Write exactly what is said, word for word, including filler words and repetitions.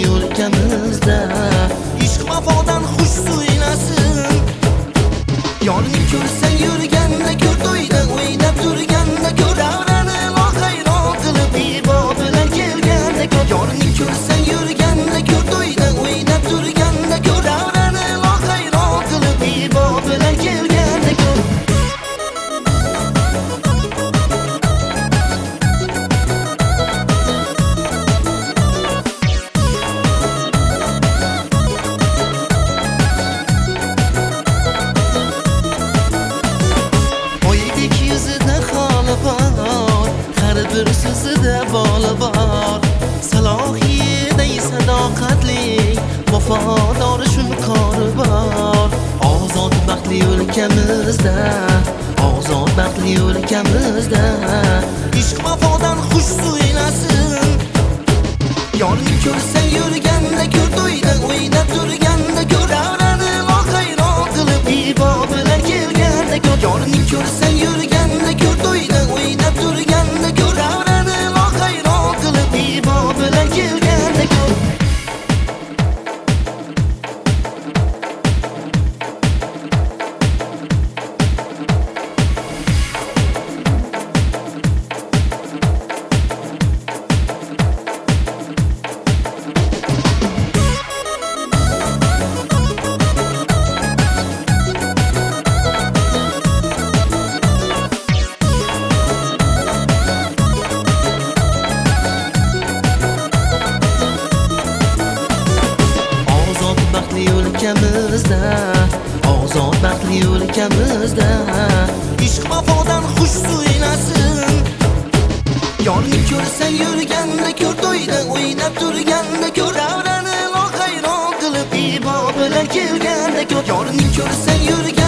yo'lkamizda ishq vafodan xush suylasin. Yoring ko'rsa yurganda ko'r to'yda o'ynab turganda ko'r davrani loqayron qilib ibo bilan kelganda ko'r. Yoring ko'rsa yurganda ko'r to'yda o'ynab turganda ko'r davrani loqayron qilib ibo bilan kelganda ko'r. Har bir so'zida boli bor, salohiyday sadoqatli, vafodor shunqori bor. Ozod baxtli o'lkamizda, ozod baxtli o'lkamizda ishq vafodan xush suylasin. Yoring ko'rsa yurganda ko'r to'yda o'ynab turganda ko'r davrani loqayron qilib ibo bilan kelganda ko'r. Yoring ko'rsa yurganda ko'r to'yda o'ynab turganda ko'r davrani loqayron qilib ibo bilan kelganda ko'r. Yo'lkamizda, ozod baxtli yo'lkamizda ishq vafodan xush suylasin. Yoring ko'rsa yurganda ko'r to'yda o'ynab turganda ko'r davrani loqayron qilib ibo bilan kelganda ko'r. Yoring ko'rsa yurganda